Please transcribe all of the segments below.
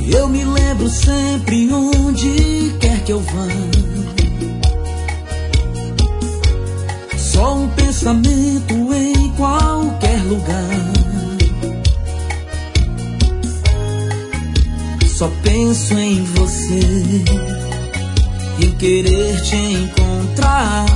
Eu me lembro sempre onde quer que eu vá. Só um pensamento em qualquer lugar. Só penso em você, em querer te encontrar.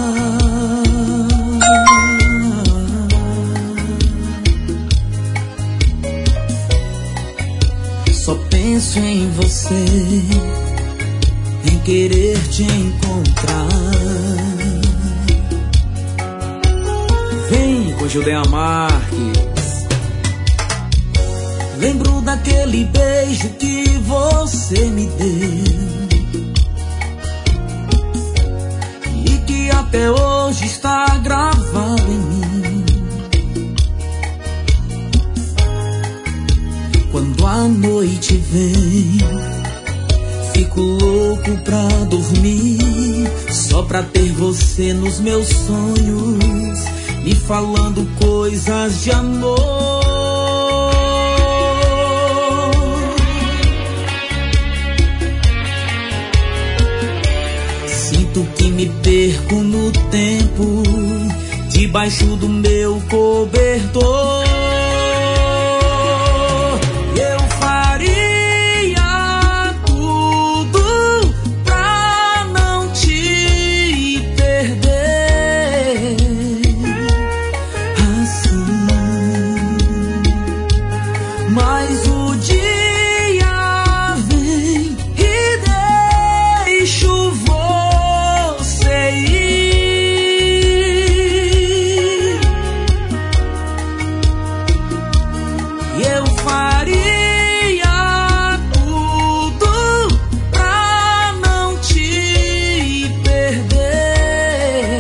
Só penso em você, em querer te encontrar. Vem com Judeia Marques. Lembro daquele beijo que você me deu e que até hoje está gravado em mim. Quando a noite vem, fico louco pra dormir, só pra ter você nos meus sonhos, me falando coisas de amor. Sinto que me perco no tempo, debaixo do meu cobertor. Eu faria tudo pra não te perder. Assim, mas o dia vem e deixo você ir. Eu faria tudo pra não te perder.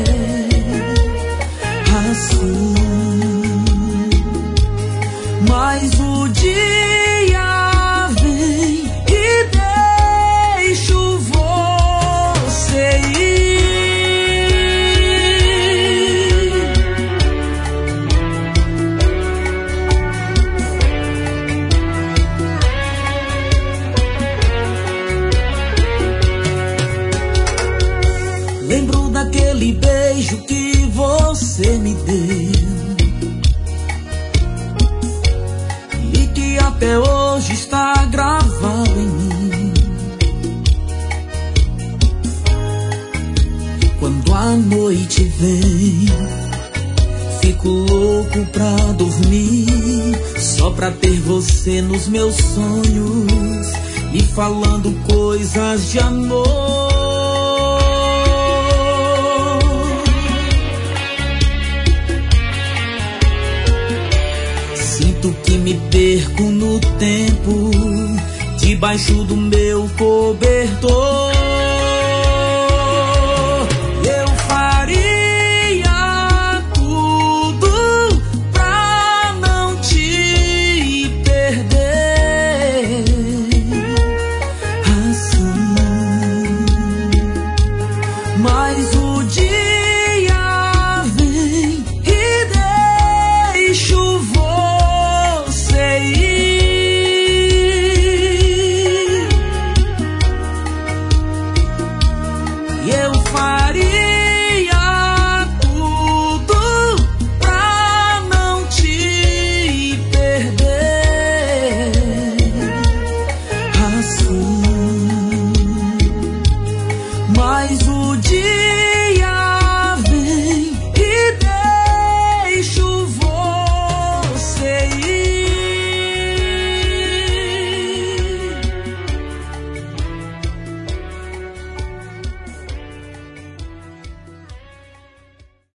Assim, mas o dia vem e deixo você ir. Lembro daquele beijo que você me deu e que até hoje está gravado em mim. Quando a noite vem, fico louco pra dormir, só pra ter você nos meus sonhos, me falando coisas de amor. Sinto que me perco no tempo, debaixo do meu cobertor.